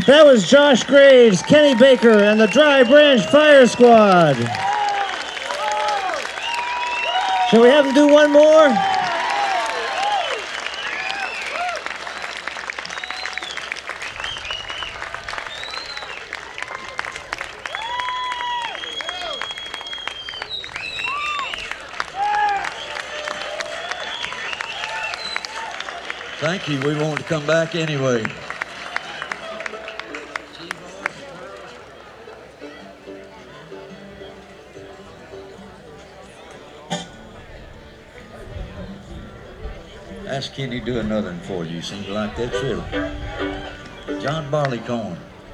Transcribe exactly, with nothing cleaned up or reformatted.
That was Josh Graves, Kenny Baker, and the Dry Branch Fire Squad. Shall we have them do one more? Thank you. We want to come back anyway. Ask Kenny to do another one for you. Seems like that's it. John Barleycorn.